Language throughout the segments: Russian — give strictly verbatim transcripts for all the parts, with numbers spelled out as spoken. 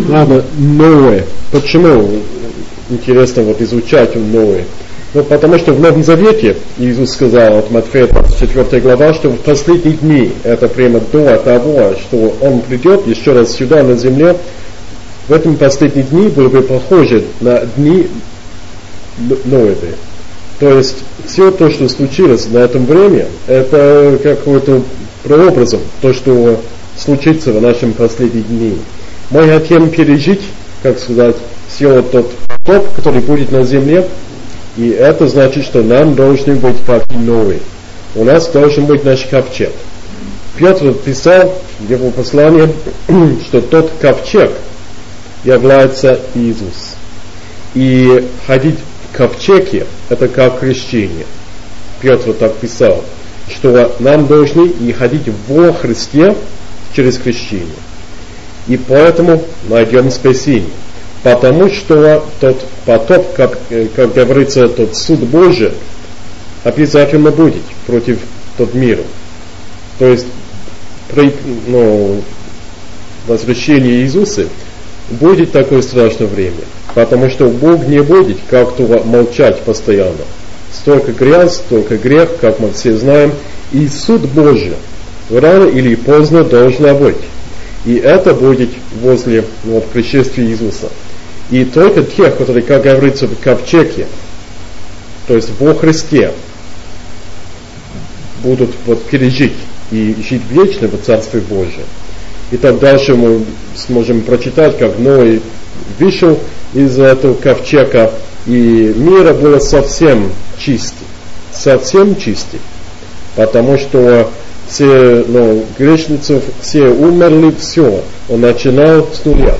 Ладно, Ноэ. Почему интересно вот изучать Ноэ? Ну, потому что в Новом Завете Иисус сказал, от Матфея двадцать четвёртая глава, что в последние дни, это прямо до того, что Он придет еще раз сюда на земле, в этом последние дни были бы похожи на дни Ноэвы. То есть все то, что случилось на этом время, это какой-то прообразом, то, что случится в нашем последние дни. Мы хотим пережить, как сказать, все тот потоп, который будет на земле, и это значит, что нам должны быть как Ноэ. У нас должен быть наш ковчег. Петр писал в его послании, что тот ковчег является Иисус. И ходить в ковчеге – это как крещение. Петр так писал, что нам должны и ходить во Христе через крещение. И поэтому найдем спасение. Потому что тот потоп, как, как говорится, тот суд Божий обязательно будет против тот мира. То есть при ну, возвращении Иисуса будет такое страшное время. Потому что Бог не будет как-то молчать постоянно. Столько грязь, столько грех, как мы все знаем. И суд Божий рано или поздно должен быть. И это будет возле вот, пришествия Иисуса. И только тех, которые, как говорится, в ковчеге, то есть во Христе, будут вот, пережить и жить вечно в Царстве Божьем. И так дальше мы сможем прочитать, как Ной вышел из этого ковчега, и мир был совсем чистый, совсем чистый, потому что все ну, грешницы, все умерли, все, он начинал с нуля.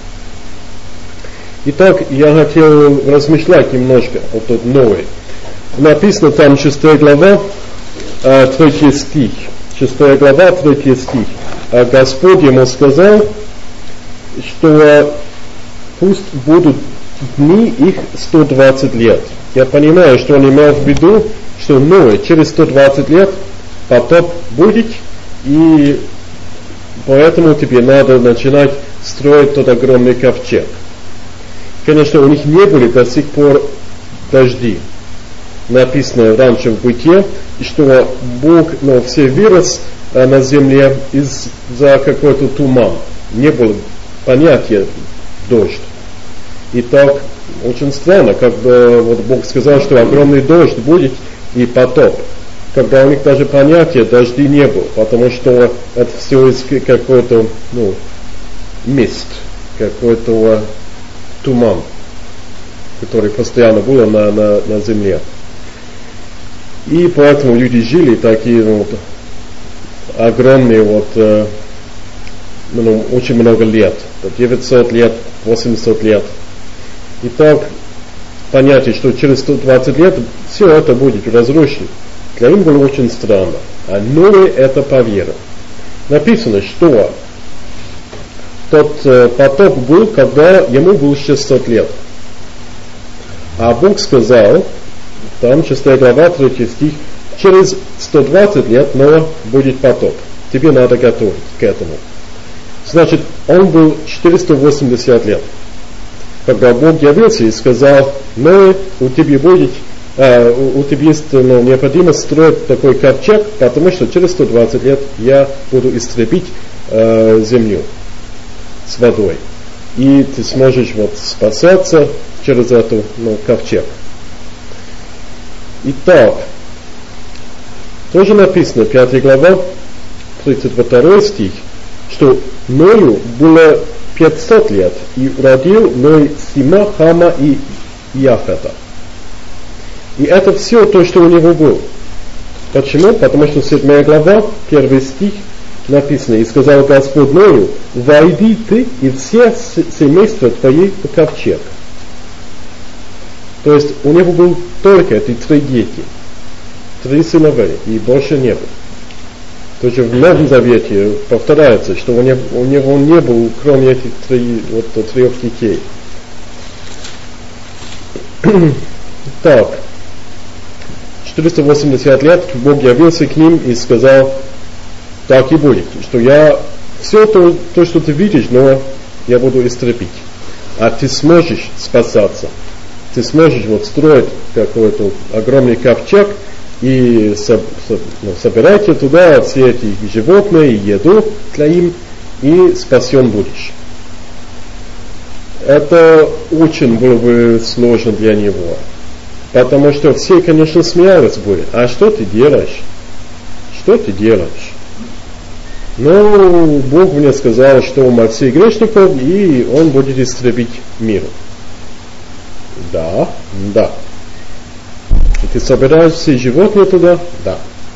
Итак, я хотел размышлять немножко о тот Ное. Написано там шестая глава, третий стих. шестая глава, третий стих. А Господь ему сказал, что пусть будут дни их сто двадцать лет. Я понимаю, что он имел в виду, что Ное через сто двадцать лет потоп будет, и поэтому тебе надо начинать строить тот огромный ковчег. Конечно, у них не были до сих пор дожди. Написано раньше в Бытие, что Бог, ну, все вырос а, на земле из-за какой-то туман. Не было понятия дождь. И так очень странно, когда вот Бог сказал, что огромный дождь будет и потоп. Когда у них даже понятия дожди не было, потому что это все из какой-то, ну, мист, какой-то туман, который постоянно был на, на, на земле. И поэтому люди жили такие вот, огромные, вот, э, ну, очень много лет, девятьсот лет, восемьсот лет. И так понятие, что через сто двадцать лет все это будет разрушено, для них было очень странно. А Ной это поверил. Написано, что тот э, потоп был, когда ему было шестьсот лет. А Бог сказал, там шестая глава, третий стих, через сто двадцать лет Ноа будет потоп. Тебе надо готовить к этому. Значит, он был четыреста восемьдесят лет. Когда Бог явился и сказал, Ноэ, у тебя будет, а, у, у тебя есть ну, необходимость строить такой ковчег, потому что через сто двадцать лет я буду истребить а, землю с водой. И ты сможешь вот спасаться через эту ну, ковчег. Итак, тоже написано, пятая глава, тридцать второй стих, что Ною было пятьсот лет, и родил Ной Сима, Хама и Яфета. И это все то, что у него было. Почему? Потому что седьмая глава, первый стих, написано, и сказал Господь Ною, войди ты и все семейства твои в ковчег. То есть у него был только эти три дети, три сыновей, и больше не было. То есть в Новом Завете повторяется, что у него, у него не было, кроме этих три, вот, трех детей. Так, четыреста восемьдесят лет Бог явился к ним и сказал, так и будет, что я все то, то что ты видишь, но я буду истребить. А ты сможешь спасаться. Ты сможешь вот строить какой-то огромный ковчег и со, со, ну, собирайте туда все эти животные и еду для им, и спасен будешь. Это очень было бы сложно для него. Потому что все, конечно, смеялись бы. А что ты делаешь? Что ты делаешь? Но Бог мне сказал, что мы все грешников, и Он будет истребить мир. Да, да. И ты собираешь все животные туда? Да.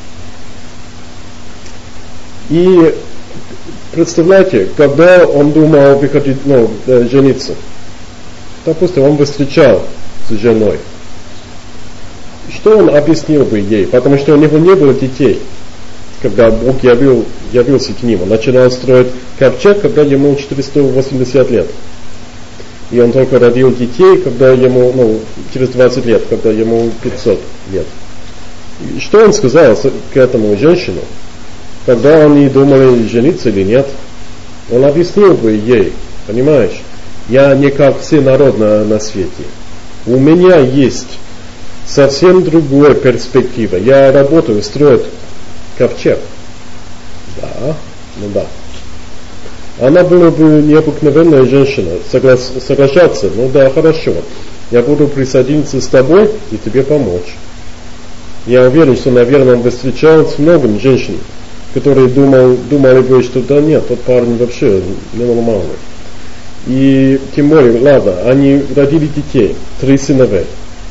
И представляете, когда он думал выходить, ну, жениться, допустим, он бы встречал с женой, что он объяснил бы ей? Потому что у него не было детей, когда Бог явил, явился к ним. Он начинал строить ковчег, когда ему четыреста восемьдесят лет. И он только родил детей, когда ему, ну, через двадцать лет, когда ему пятьсот лет. И что он сказал к этому женщину, когда они думали, жениться или нет? Он объяснил бы ей, понимаешь, я не как все народы на, на свете. У меня есть совсем другая перспектива. Я работаю, строю ковчег. Да, ну да. Она была бы необыкновенная женщина, соглас, соглашаться, ну да, хорошо, я буду присоединиться с тобой и тебе помочь. Я уверен, что, наверное, он бы встречал с многими женщинами, которые думал, думали бы, что да нет, тот парень вообще ненормальный. И тем более, ладно, они родили детей, три сыновей.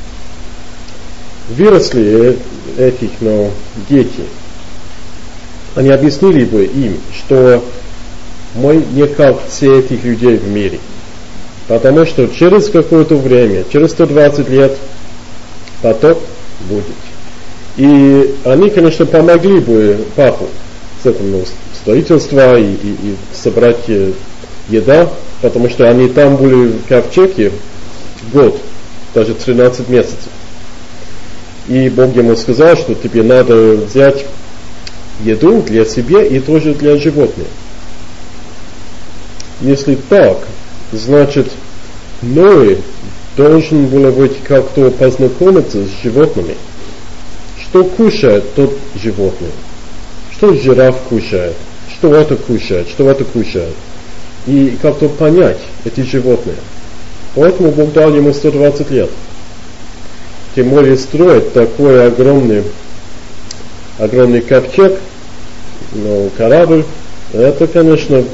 Выросли этих, ну, дети. Они объяснили бы им, что мы не как все этих людей в мире. Потому что через какое-то время, через сто двадцать лет, потоп будет. И они, конечно, помогли бы папу с этим, ну, строительством и, и, и собрать еда, потому что они там были в ковчеге год, даже тринадцать месяцев. И Бог ему сказал, что тебе надо взять еду для себя и тоже для животных. Если так, значит, Ной должен был быть как-то познакомиться с животными. Что кушает тот животное? Что жираф кушает? Что это кушает? Что это кушает? И как-то понять эти животные. Поэтому Бог дал ему сто двадцать лет. Тем более строить такой огромный, огромный ковчег, ну, корабль, это, конечно,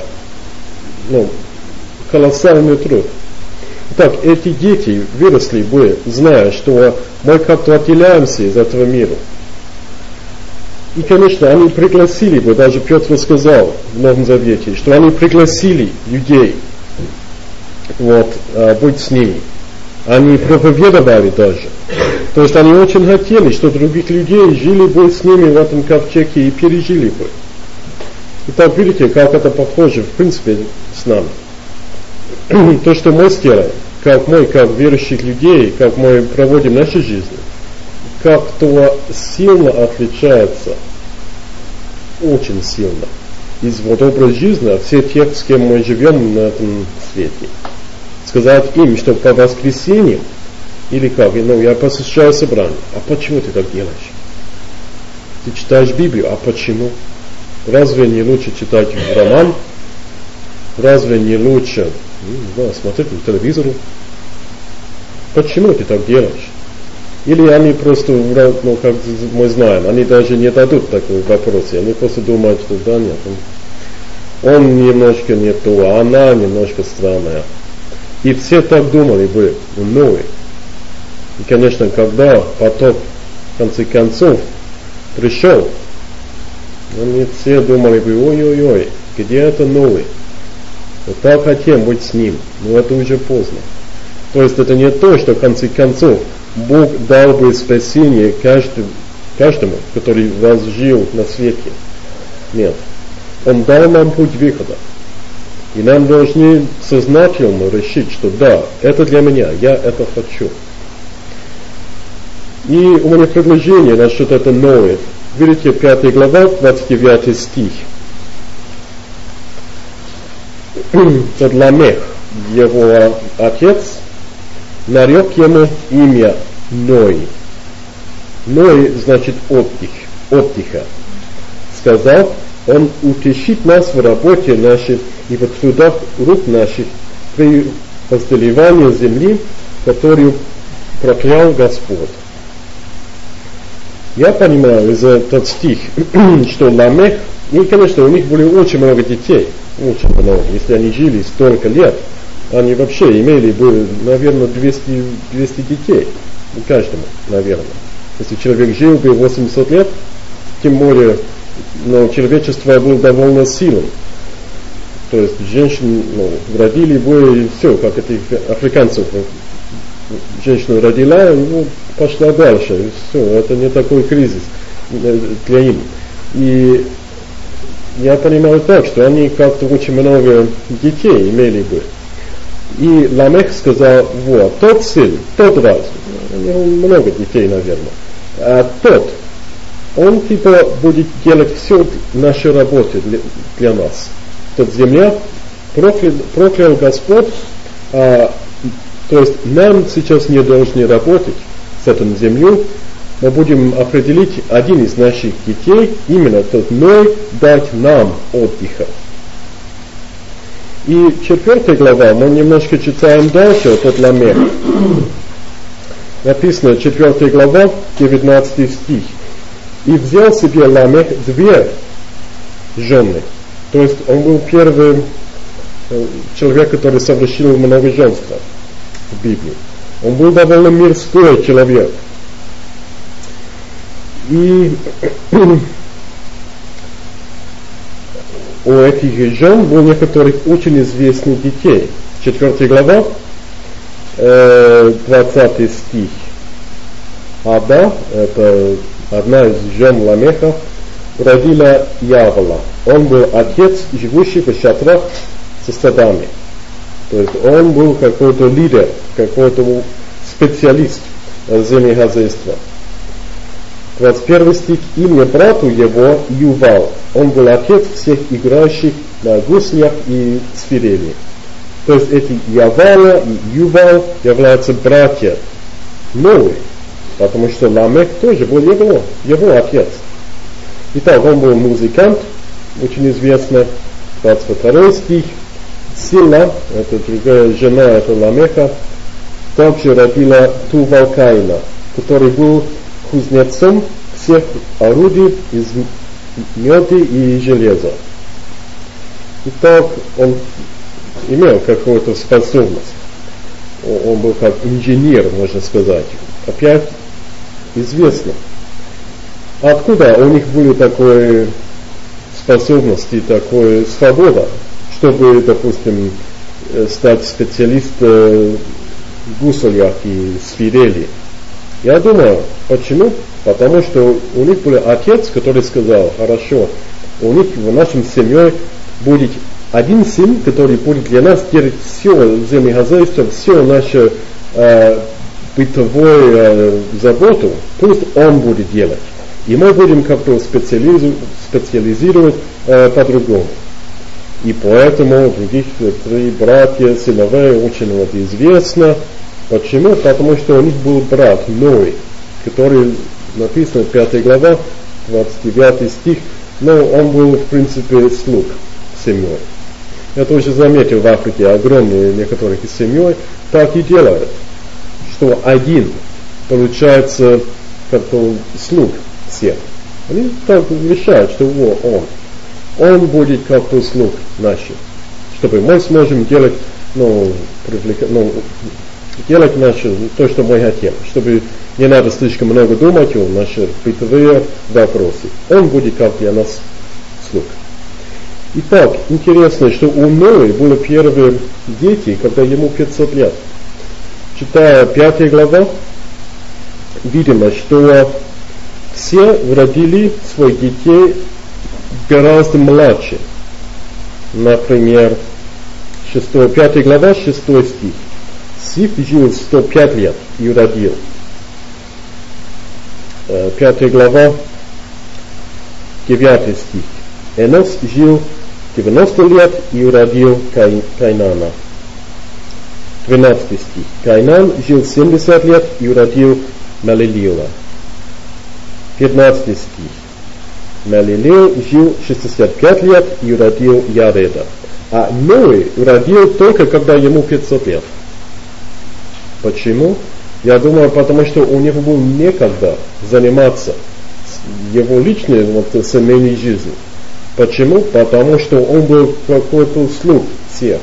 ну, колоссальный труд. Так, эти дети выросли бы, зная, что мы как-то отделяемся из этого мира. И, конечно, они пригласили бы, даже Петр сказал в Новом Завете, что они пригласили людей вот, быть с ними. Они проповедовали даже. То есть они очень хотели, что других людей жили бы с ними в этом ковчеге и пережили бы. Итак, видите, как это похоже, в принципе, с нами. То, что мы сделаем, как мы, как верующих людей, как мы проводим нашу жизнь, как-то сильно отличается, очень сильно, из вот образа жизни всех тех, с кем мы живем на этом свете. Сказать им, что по воскресеньям, или как, ну, я посещаю собрание, а почему ты так делаешь? Ты читаешь Библию, а почему? Разве не лучше читать роман? Разве не лучше, ну, не знаю, смотреть по телевизору? Почему ты так делаешь? Или они просто, ну, как мы знаем, они даже не дадут такой вопрос, они просто думают, что да нет, он, он немножко не то, а она немножко странная. И все так думали бы, ну, и, конечно, когда потоп в конце концов пришел, они все думали бы, ой-ой-ой, где это Ной? Мы так хотим быть с ним, но это уже поздно. То есть это не то, что в конце концов Бог дал бы спасение каждому, каждому, который возжил на свете. Нет. Он дал нам путь выхода. И нам должны сознательно решить, что да, это для меня, я это хочу. И у меня предложение насчет этого Ноя. Видите, пятая глава, двадцать девятый стих. тот Ламех, его отец, нарек ему имя Ной. Ной значит отдых, отдыха. Сказал, он утешит нас в работе нашей и в трудах рук наших при возделивании земли, которую проклял Господь. Я понимаю из этого стих, что Ламех, и, конечно, у них были очень много детей, очень много. Если они жили столько лет, они вообще имели бы, наверное, двести, двести детей, каждому, наверное. Если человек жил бы восемьсот лет, тем более, но человечество было довольно сильным. То есть женщин ну, родили бы, и все, как этих африканцев. Женщина родила, и ну, пошла дальше, и все, это не такой кризис для них. И я понимаю так, что они как-то очень много детей имели бы. И Ламех сказал, вот, тот сын, тот раз, у него много детей, наверное, а тот, он типа будет делать все наши работы для, для нас. Тот земля проклял, проклял Господь, а, то есть нам сейчас не должны работать с этой землей, мы будем определить один из наших детей, именно тот Ной, дать нам отдыха. И четвертая глава, мы немножко читаем дальше, тот Ламех. Написано, четвертая глава, девятнадцатый стих. И взял себе Ламех две жены. То есть он был первый человек, который совершил многоженство в Библии. Он был довольно мирской человек. И у этих жен был некоторых очень известных детей. Четвертая глава, двадцатый стих. Ада, это одна из жен Ламеха, родила Явола. Он был отец, живущий в шатрах со стадами. То есть он был какой-то лидер, какой-то специалист землехозяйства. двадцать первый стих. Имя брату его Ювал. Он был отец всех играющих на гуслях и свирели. То есть эти Явала и Ювал являются братья Нои, потому что Ламех тоже был его, его отец. Итак, он был музыкант, очень известно. двадцать второй стих. Сила, это другая жена, это Ламеха, также родила Тувал-Каина, который был кузнецом всех орудий из меди и железа. Итак, он имел какую-то способность. Он был как инженер, можно сказать. Опять известно. Откуда у них были такие способности, такая свобода, чтобы, допустим, стать специалистом в гуслях и свирели? Я думаю, почему? Потому что у них был отец, который сказал, хорошо, у них в нашей семье будет один сын, который будет для нас делать все землехозяйство, все наше э, бытовую э, заботу, пусть он будет делать. И мы будем как-то специализировать, специализировать э, по-другому. И поэтому других три братья, сыновей очень вот известно. Почему? Потому что у них был брат Ной, который написано пятая глава, двадцать девятый стих, но он был в принципе слуг семьей. Я тоже заметил в Африке огромные некоторые семьи так и делают, что один получается как-то слуг всех. Они так решают, что вот он, он будет как-то слуг наших, чтобы мы сможем делать, ну, привлекать, ну, делать наше, то, что мы хотим, чтобы не надо слишком много думать о наших бытовых вопросах. Он будет как для нас слуг. Итак, интересно, что у Нои были первые дети, когда ему пятьсот лет. Читая пятая глава, видимо, что все родили своих детей гораздо младше. Например, пятая глава, шестой стих. Сиф жил сто пять лет и родил. Пятая глава, девятый стих. Энос жил девяносто лет и родил Кай, Кайнана. двенадцатый стих. Кайнан жил семьдесят лет и родил Малилила. пятнадцатый стих. Малилил жил шестьдесят пять лет и родил Яреда. А Ной родил только когда ему пятьсот лет. Почему? Я думаю, потому что у него было некогда заниматься его личной вот, семейной жизнью. Почему? Потому что он был какой-то слуг всех.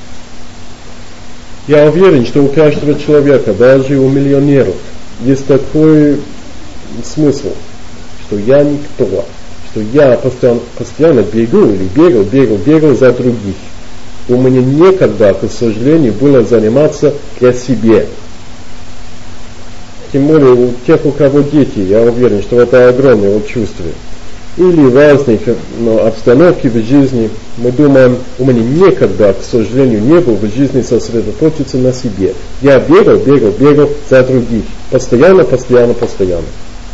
Я уверен, что у каждого человека, даже у миллионеров, есть такой смысл, что я никто, что я постоянно, постоянно бегу или бегал, бегал, бегал за других. У меня некогда, к сожалению, было заниматься для себя. Тем более у тех, у кого дети, я уверен, что это огромное вот чувство. Или разные ну, обстановки в жизни. Мы думаем, у меня некогда, к сожалению, не было в жизни сосредоточиться на себе. Я бегал, бегал, бегал за других. Постоянно, постоянно, постоянно.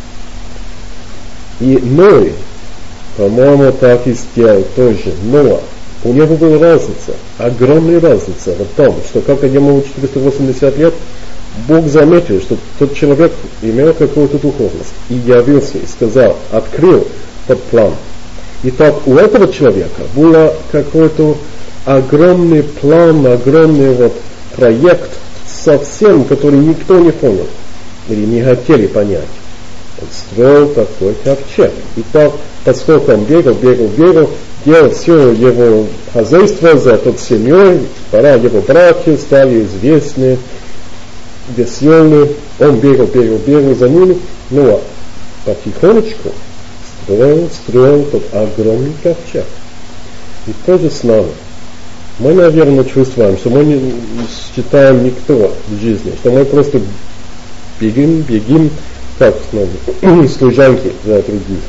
И Ной, по-моему, так и сделал тоже. Но у него была разница, огромная разница в том, что когда ему четыреста восемьдесят лет, Бог заметил, что тот человек имел какую-то духовность. И явился, и сказал, открыл тот план. Итак, у этого человека был какой-то огромный план, огромный вот проект, совсем, который никто не понял, или не хотели понять. Он строил такой ковчег. Итак, поскольку он бегал, бегал, бегал, делал все его хозяйство за тот семьей, пора его братья стали известны, веселые, он бегал, бегал, бегал за ними, но потихонечку строил, строил тот огромный ковчег. И то же с нами. Мы, наверное, чувствуем, что мы не считаем никто в жизни, что мы просто бегим, бегим, как ну, служанки за других.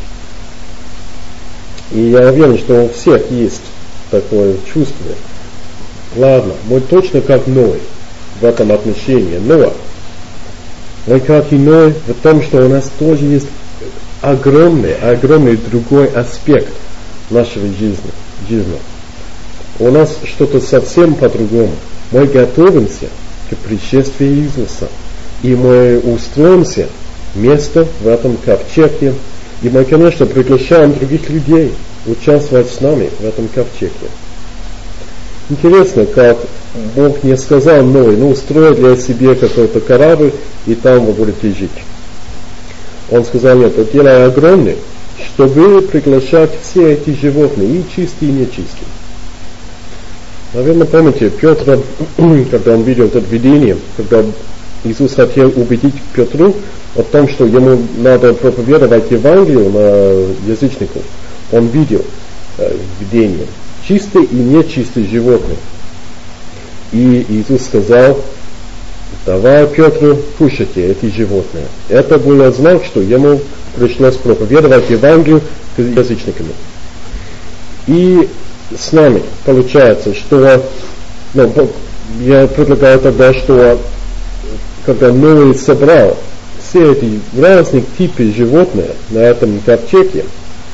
И я уверен, что у всех есть такое чувство. Ладно, мы точно как Ной в этом отношении, но мы как и Ной в том, что у нас тоже есть огромный, огромный другой аспект нашей жизни. жизни. У нас что-то совсем по-другому. Мы готовимся к пришествию Иисуса. И мы устроимся место в этом ковчеге. И мы, конечно, приглашаем других людей участвовать с нами в этом ковчеге. Интересно, как Бог не сказал Ной, ну устрой для себя какой-то корабль, и там вы будете жить. Он сказал, нет, это дело огромное, чтобы приглашать все эти животные, и чистые, и нечистые. Наверное, помните Петра, когда он видел это видение, когда Иисус хотел убедить Петру о том, что ему надо проповедовать Евангелие на язычников. Он видел э, видение. Чистые и нечистые животные. И Иисус сказал, давай, Петру, кушайте эти животные. Это было знак, что ему пришлось проповедовать Евангелие к язычникам. И с нами получается, что ну, я предлагаю тогда, что когда Ной собрал все эти разные типы животных на этом ковчеге,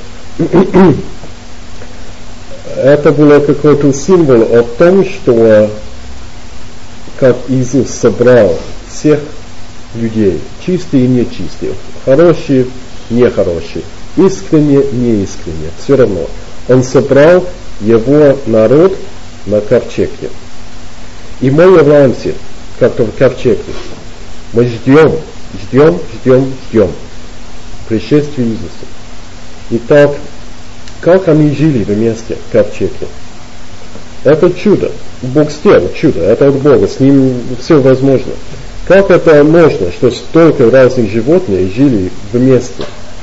это было какой-то символ о том, что как Иисус собрал всех людей, чистые и нечистые, хорошие, нехорошие, искренние, неискренние, все равно. Он собрал его народ на ковчеге. И мы являемся как-то в ковчеге. Мы ждем, ждем, ждем, ждем пришествия Иисуса. Итак, как они жили вместе в ковчеге? Это чудо. Бог сделал чудо. Это от Бога. С ним все возможно. Как это можно, что столько разных животных жили вместе?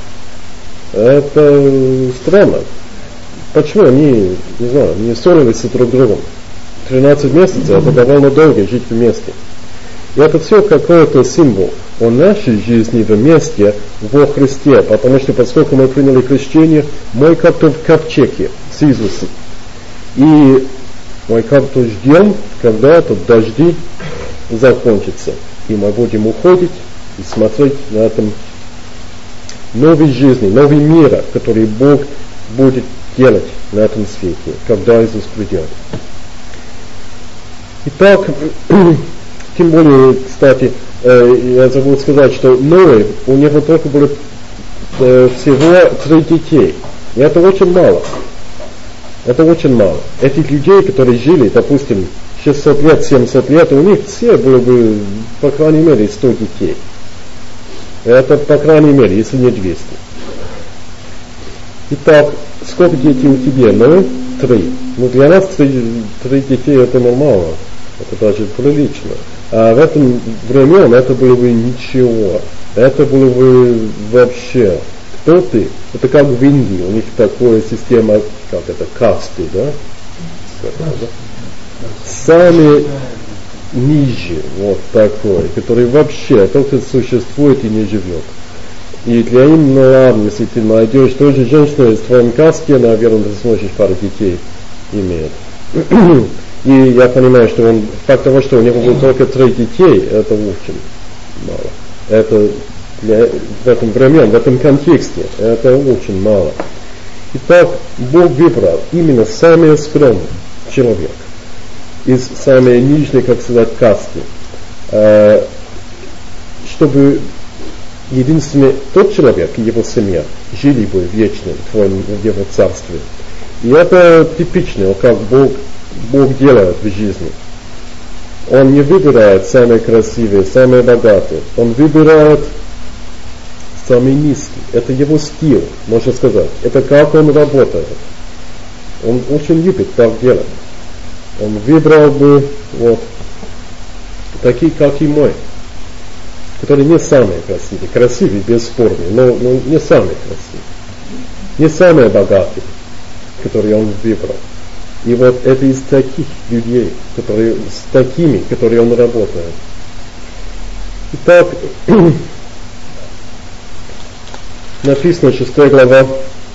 Это странно. Почему они, не знаю, не ссорились друг с другом? тринадцать месяцев, это довольно долго жить вместе. И это все какой-то символ о нашей жизни вместе во Христе, потому что поскольку мы приняли крещение, мы как-то в ковчеге с Иисусом. И мы как-то ждем, когда этот дожди закончится. И мы будем уходить и смотреть на этом новой жизни, новый мир, который Бог будет делать на этом свете, когда Иисус придет. Итак, тем более, кстати, я забыл сказать, что Ной, у него только было всего три детей. И это очень мало. Это очень мало. Этих людей, которые жили, допустим, шестьсот лет, семьсот лет, у них все было бы, по крайней мере, сто детей. Это, по крайней мере, если не двести. Итак, сколько детей у тебя? Ну, три. Ну, для нас три, три детей это нормально. Это даже прилично. А в этом времен это было бы ничего. Это было бы вообще. Кто ты? Это как в Индии. У них такая система, как это, касты, да? Самые ниже, вот такой, который вообще только существует и не живет. И для них, ну ладно, если ты найдешь тоже женщину из твоей касте, наверное, ты сможешь пару детей иметь. И я понимаю, что он, факт того, что у него было только три детей, это очень мало. Это для, в этом времени, в этом контексте, это очень мало. Итак, Бог выбрал именно самый скромный человек из самой нижней, как сказать, касты, э, чтобы единственный тот человек и его семья жили бы вечно в, твоем, в его царстве. И это типично, как Бог, Бог делает в жизни. Он не выбирает самые красивые, самые богатые. Он выбирает самый низкий. Это его стиль, можно сказать. Это как он работает. Он очень любит так делать. Он выбрал бы вот такие, как и мы, которые не самые красивые, красивые, бесспорно, но, но не самые красивые, не самые богатые, которые он выбрал. И вот это из таких людей, которые, с такими, которые он работает. Итак, написано шестая глава,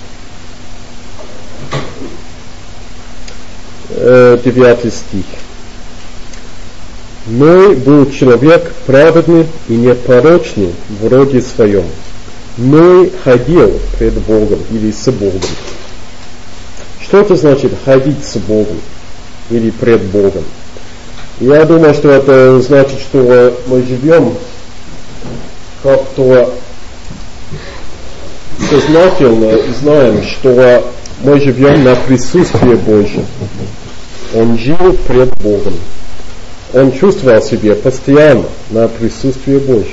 девятый стих. Ной был человек праведный и непорочный в роде своем. Ной ходил пред Богом или с Богом. Что это значит ходить с Богом или пред Богом? Я думаю, что это значит, что мы живем как-то сознательно и знаем, что мы живем на присутствие Божьем. Он жил пред Богом. Он чувствовал себя постоянно на присутствие Божьем.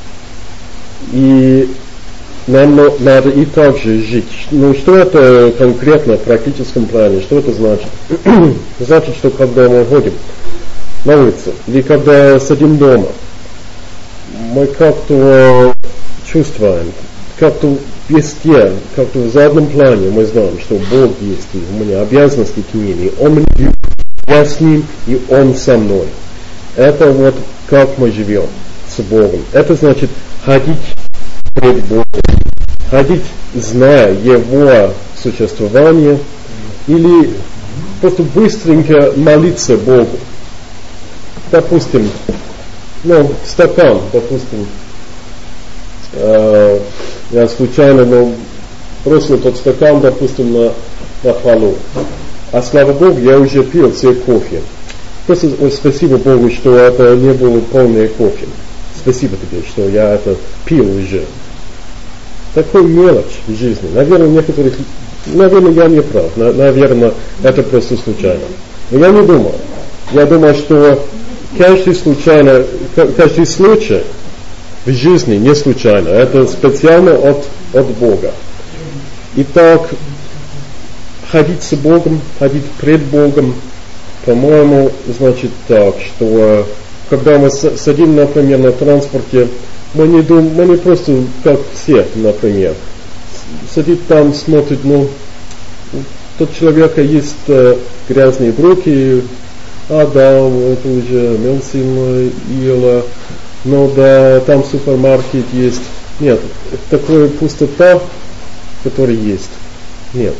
И нам надо и так же жить. Ну, что это конкретно в практическом плане? Что это значит? Значит, что когда мы ходим на улице, или когда сидим дома, мы как-то чувствуем, как-то везде, как-то в заднем плане мы знаем, что Бог есть, и у меня обязанности к ним, и Он меня, я с Ним, и Он со мной. Это вот как мы живем с Богом. Это значит ходить пред Богом, ходить, зная Его существование, или просто быстренько молиться Богу. Допустим, ну, стакан, допустим, э, я случайно ну, бросил тот стакан, допустим, на, на полу. А слава Богу, я уже пил все кофе. Просто ой, спасибо Богу, что это не было полное кофе. Спасибо тебе, что я это пил уже. Такой мелочь в жизни. Наверное, некоторых, наверное, я не прав. Наверное, это просто случайно. Но я не думал. Я думал, что каждый случайно, каждый случай в жизни не случайно. Это специально от, от Бога. Итак, ходить с Богом, ходить пред Богом, по-моему, значит так, что когда мы садим, например, на транспорте, мы не думаем, мы не просто как все, например, сидит там, смотрит, ну, тот человека есть э, грязные брюки, а да, это уже мелсин ела, ну да, там супермаркет есть. Нет, такая пустота, которая есть. Нет.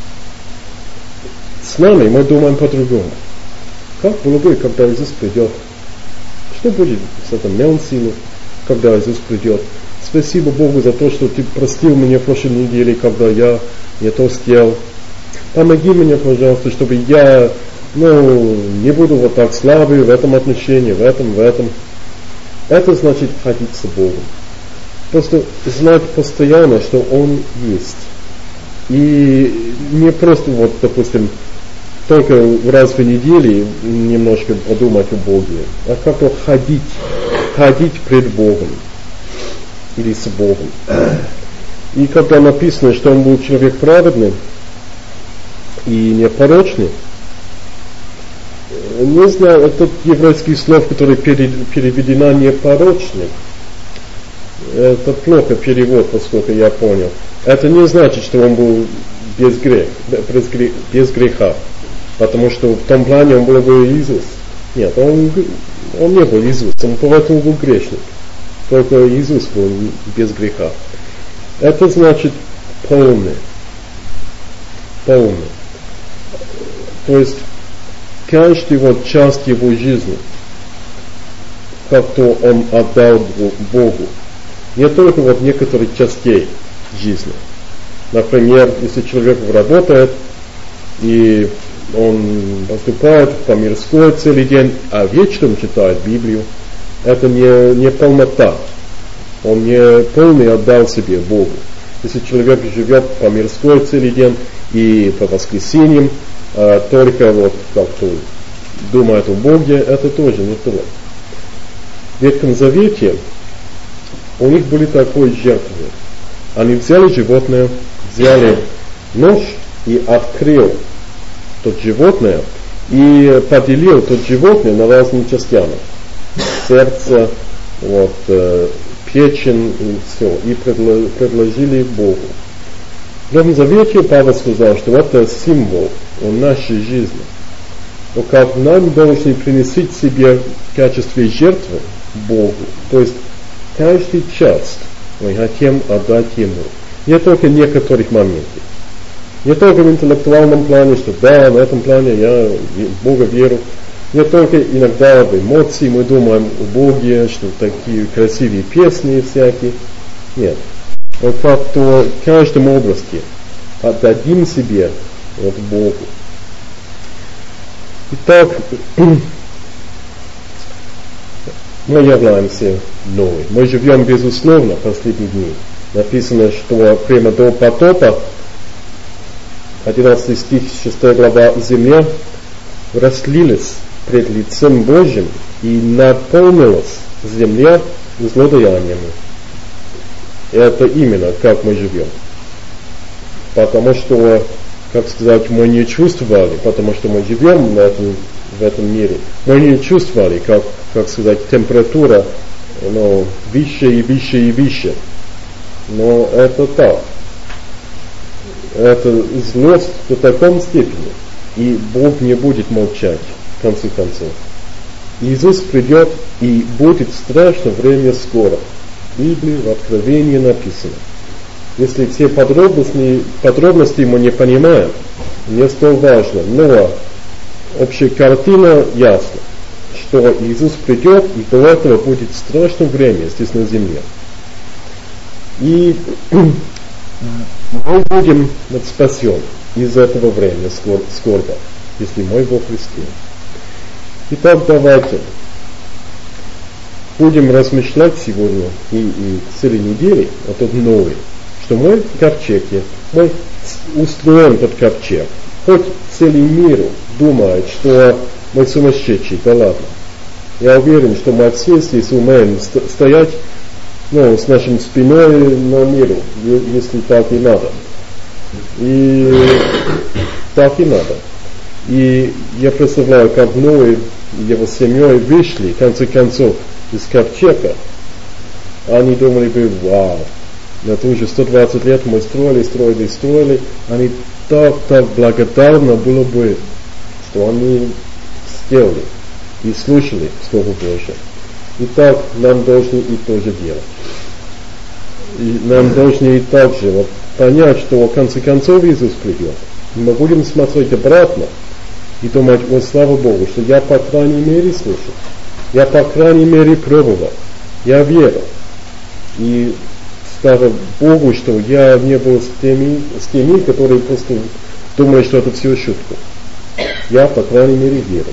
С нами мы думаем по-другому. Как было бы, когда Иисус придет? Что будет с этим мелсином, когда Иисус придет? Спасибо Богу за то, что Ты простил меня в прошлой неделе, когда я не то сделал. помоги мне, пожалуйста, чтобы я, ну, не буду вот так слабый в этом отношении, в этом, в этом. Это значит ходить с Богом. Просто знать постоянно, что Он есть. И не просто вот, допустим, только раз в неделю немножко подумать о Боге, а как-то ходить, ходить пред Богом или с Богом. И когда написано, что он был человек праведный и непорочный, не знаю, это еврейский слов, который переведено непорочный. Это плохо перевод, поскольку я понял. Это не значит, что он был без греха, без греха. Потому что в том плане он был бы Иисус. Нет, он, он не был Иисус, он поэтому был грешник. Только Иисус был без греха. Это значит полный. Полный. То есть каждая вот часть его жизни, как-то он отдал Богу. Не только вот некоторых частей жизни. Например, если человек работает, и он поступает по мирской целый день, а вечером читает Библию, это не, не полнота. Он не полный отдал себе Богу. Если человек живет по мирской целый день и по воскресеньям а, только вот как-то думает о Боге, это тоже не то. В Ветхом Завете у них были такие жертвы. Они взяли животное, взяли нож и открыл тот животное и поделил тот животное на разные частями. Сердце, вот, э, печень и все. И предло, предложили Богу. В Новом Завете Павел сказал, что это символ нашей жизни. Но как нам должны принести себе в качестве жертвы Богу. То есть каждый часть мы хотим отдать Ему. Не только в некоторых моментах. Не только в интеллектуальном плане, что да, на этом плане я в Бога верю. Не только иногда в эмоции мы думаем о Боге, что такие красивые песни всякие. Нет. Вот как-то в каждом области отдадим себе вот Богу. Итак, мы являемся новыми. Мы живем, безусловно, последние дни. Написано, что прямо до потопа, одиннадцатый стих, шестая глава, земля растлилась пред лицем Божьим и наполнилась земля злодеяниями. Это именно как мы живем. Потому что, как сказать, мы не чувствовали, потому что мы живем на этом, в этом мире, мы не чувствовали, как, как сказать, температура, ну, выше и выше и выше. Но это так. Это злость до такой степени, и Бог не будет молчать, в конце концов. Иисус придет, и будет страшно время скоро. В Библии, в Откровении написано. Если все подробности, подробности мы не понимаем, не столь важно, но общая картина ясна, что Иисус придет, и до этого будет страшное время здесь на земле. И мы будем спасены из этого времени скорби, если мы во Христе. Итак, давайте будем размышлять сегодня и, и целой недели о том новой, что мы в ковчеге, мы устроим этот ковчег. Хоть целый мир думает, что мы сумасшедшие, да ладно. Я уверен, что мы все здесь умеем стоять, ну, с нашей спиной на миру, если так и надо. И так и надо. И я представляю, как Ной и его семьей вышли, в конце концов, из ковчега. Они думали бы, вау, это уже сто двадцать лет мы строили, строили, строили. Они так, так благодарны было бы, что они сделали и слушали Слово Божие. И так нам должны и тоже делать. И нам должны и также вот, понять, что в конце концов Иисус придет. И мы будем смотреть обратно и думать, о, слава Богу, что я по крайней мере слушал. Я по крайней мере пробовал. Я верил. И слава Богу, что я не был с теми, с теми, которые просто думали, что это все шутка. Я, по крайней мере, верю.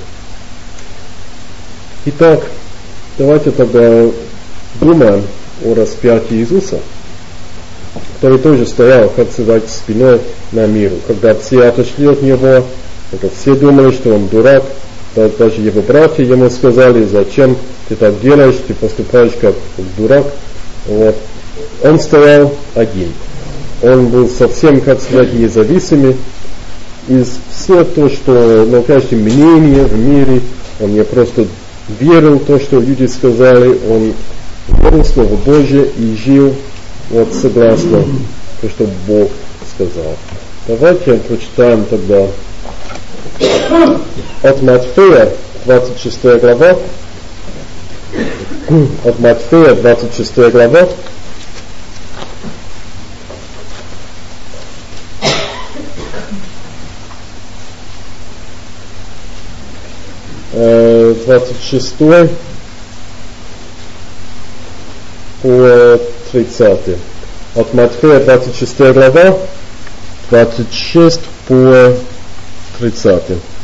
Итак, давайте тогда думаем о распятии Иисуса, который тоже стоял, как сказать, спиной на миру. Когда все отошли от Него, когда все думали, что Он дурак, даже Его братья Ему сказали, зачем ты так делаешь, ты поступаешь как дурак. Вот. Он стоял один. Он был совсем, как сказать, независимый. Из всего то, что, ну, конечно, мнение в мире, он не просто верил в то, что люди сказали, он верил в Слово Божье и жил вот согласно то, что Бог сказал. Давайте прочитаем тогда от Матфея, двадцать шестая глава, от Матфея, двадцать шестая глава, двадцать шестой по тридцатый. От Матфея, двадцать шестая глава, двадцать шесть по тридцатый.